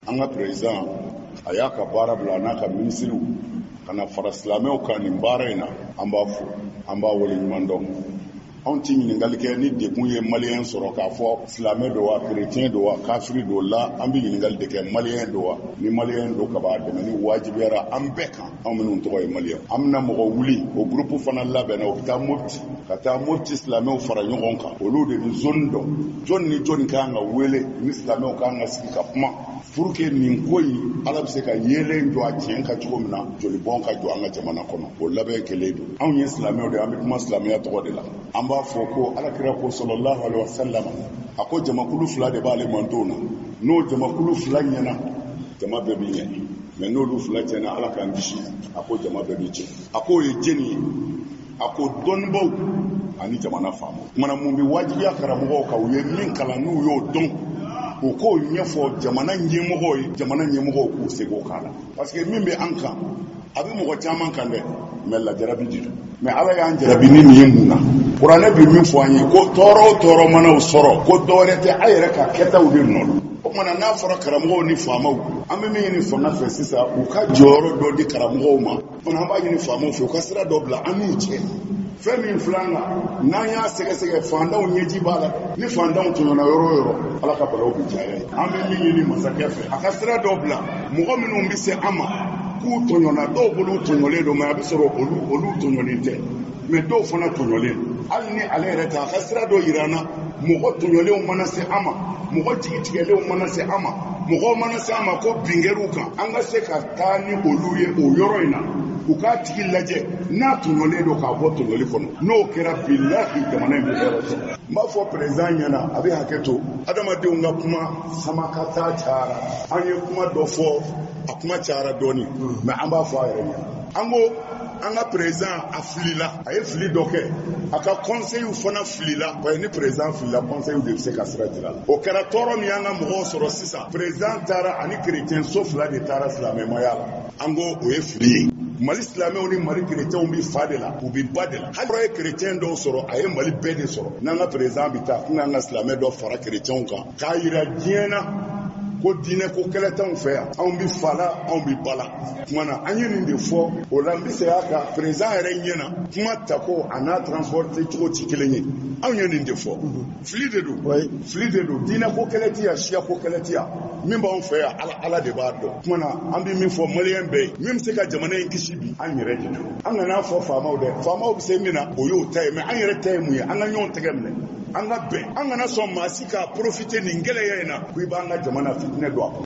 an ka président a y'a ka baara bila n'a ka ministres kana fara silamɛw kan nin baara in na an b'a fo an b'a wale ɲuman dɔn anw ti ɲininkali kɛ ni dekun ye maliyɛn sɔrɔ k'a fɔ silamɛ do wa chrétien do wa kafiri do la an bɛ ɲininkali de kɛ maliyɛn do wa ni maliyɛn do ka b'a dɛmɛ ni wajibiyara an bɛɛ kan anw minnu tɔgɔ ye maliyɛn an bɛna mɔgɔ wuli o groupe fana labɛnna o bɛ taa Mopti ka taa Mopti silamɛw fara ɲɔgɔn kan olu de bɛ zone dɔn jɔn ni jɔn kan ka wele ni silamɛw kan ka sigi ka kuma pour que nin ko in ala bɛ se ka yeelen jɔ a tiɲɛ ka cogo min na jolibɔn ka jɔ an ka jamana kɔnɔ o labɛn kelen don anw ye silamɛw de an bɛ kuma silamɛya tɔgɔ de la an b'a fɔ ko alakira ko sallallahu alaihi wasallam a ko jamakulu fila de b'ale mantonw na n'o jamakulu fila ɲɛna jama bɛɛ bɛ ɲɛ mais n'olu fila tiɲɛna ala k'an kisi a ko jama bɛɛ bɛ tiɲɛ a ko o ye jeni ye a ko dɔnnibaw ani jamana faamaw kumana mun bɛ wajibiya karamɔgɔw kan u ye min kalan n'u y'o dɔn u k'o ɲɛfɔ jamana ɲɛmɔgɔw ye jamana ɲɛmɔgɔw k'u seko k'a la parce que min bɛ an kan a bɛ mɔgɔ caman kan dɛ mais lajarabi de don mais ala y'an jarabi ni nin ye mun na kuranɛ bɛ min fɔ an ye ko tɔɔrɔ o tɔɔrɔ mana sɔrɔ ko dɔwɛrɛ tɛ a yɛrɛ ka kɛtaw de nɔ don o kumana n'a fɔra karamɔgɔw ni faamaw an bɛ min ɲini fanga fɛ sisan u ka jɔyɔrɔ dɔ di karamɔgɔw ma fana an b'a ɲini faamaw fɛ u ka sira dɔ bila an n'u cɛ fɛn min filan na n'an y'a sɛgɛsɛgɛ fantanw ɲɛji b'a la ni fantanw tɔɲɔna yɔrɔ o yɔrɔ ala ka balaw bɛ caya an bɛ min ɲini masakɛ fɛ a ka sira dɔ bila mɔgɔ minnu bɛ se an ma k'u tɔɲɔna dɔw bolo tɔɲɔlen don mais a bɛ sɔrɔ olu tɔɲɔlen tɛ mais dɔw fana tɔɲɔlen hali ni ale yɛrɛ ta a ka sira dɔ yira an na mɔgɔ tɔɲɔlenw mana se an ma mɔgɔ jigitigɛlenw mana se an ma mɔgɔw mana se an ma ko bingɛriw kan an ka se ka taa ni olu ye o yɔrɔ in na u k'a tigi lajɛ n'a tɔɲɔlen don k'a bɔ tɔɲɔli kɔnɔ n'o kɛra bilahi jamana in bɛ hɛrɛ sɔrɔ n b'a fɔ président ɲɛna a bɛ hakɛ to adamadenw ka kuma samakata cayara an ye kuma dɔ fɔ a kuma cayara dɔɔnin mais an b'a fɔ a yɛrɛ ɲɛna an ko an ka président a filila a ye fili dɔ kɛ a ka conseil fana filila wa ni président filila conseil de bɛ se ka sira jira la o kɛra tɔɔrɔ min y'an ka mɔgɔw sɔrɔ sisan président taara ani chrétien so fila de taara silamɛmaya la an ko o ye fili ye Mali silamɛw ni Mali chrétienw bɛ fa de la u bɛ ba de la hali n'a ye chrétien dɔw sɔrɔ a ye Mali bɛɛ de sɔrɔ n'an ka président bɛ taa n'an ka silamɛ dɔ fara chrétienw kan k'a jira diɲɛ na ko diinɛ ko kɛlɛ t'anw fɛ yan anw bɛ fa la anw bɛ ba la kuma na an ye nin de fɔ o la n bɛ segin a kan président yɛrɛ ɲɛna kuma tako a n'a transporté cogo tɛ kelen ye anw ye nin de fɔ fili de don fili de don diinɛ ko kɛlɛ tɛ yan siya ko kɛlɛ tɛ yan min b'anw fɛ yan ala de b'a dɔn kuma na an bɛ min fɔ maliyɛn bɛɛ ye min bɛ se ka jamana in kisi bi an yɛrɛ de don an kana fɔ faamaw dɛ faamaw bɛ se min na o y'o ta ye mais an yɛrɛ ta ye mun ye an ka ɲɔgɔn tɛgɛ minɛ an ka bɛn an kana sɔn maa si ka profiter nin gɛlɛya in na ko i b'an ka jamana fitinɛ don a kɔnɔ